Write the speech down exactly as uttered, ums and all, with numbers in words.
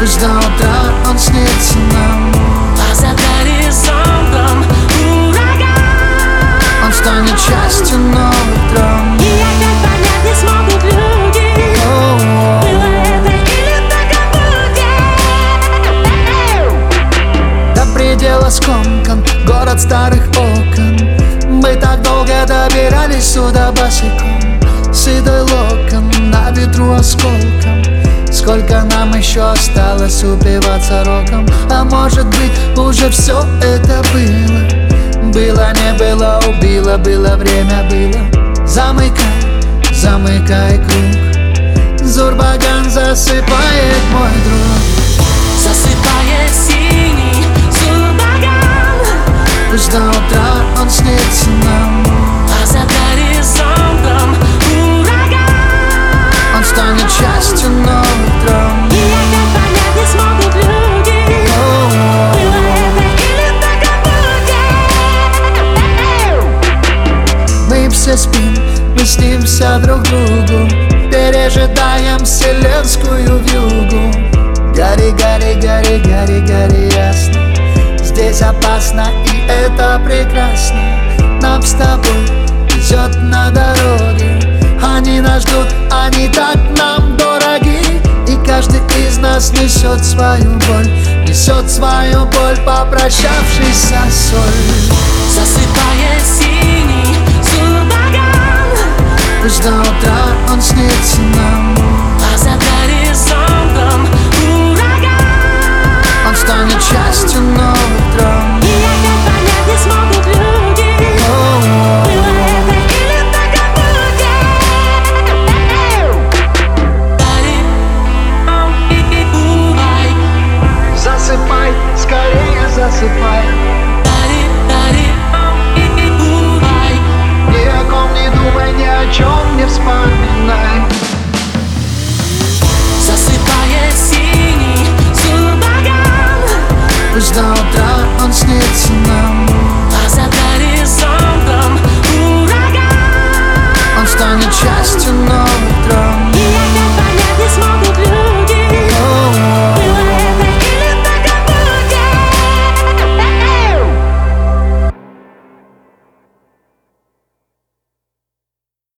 Пусть до утра он снится нам, а за горизонтом ураган. он станет частью новых драм. И опять понять не смогут люди, О-о-о. было это или так будет. До предела скомкан город старых окон. Мы так долго добирались сюда босиком, седой локон на ветру осколком. Сколько нам еще осталось упиваться роком? А может быть, уже все это было? Было, не было, убило, было, время было. Замыкай, замыкай круг, Зурбаган засыпает, мой друг. Засыпает синий Зурбаган, Пусть до утра он снится нам, а за горизонтом ураган. он станет частью новых драм. И опять понять не смогут люди, О-о-о. было это или так будет. Мы все спим, мы снимся друг другу, пережидаем вселенскую вьюгу. Гори, гори, гори, гори, гори ясно, здесь опасно и это прекрасно. Нам с тобой везет на дороге, они нас ждут, они так нам дороги. И каждый из нас несет свою боль, несет свою боль, попрощавшись со соль. Засыпает синий Зурбаган, Пусть до утра он снится нам, а за горизонтом ураган. он станет частью новых драм. И опять понять не смогут люди, О-о-о. было это или так будет. Дари, и бывай, Засыпай, скорее засыпай, дари, дари, и бывай. ни о ком не думай, ни о чем не вспоминай. Засыпает синий Зурбаган, Пусть до утра он снится нам, а за горизонтом ураган. он станет частью новых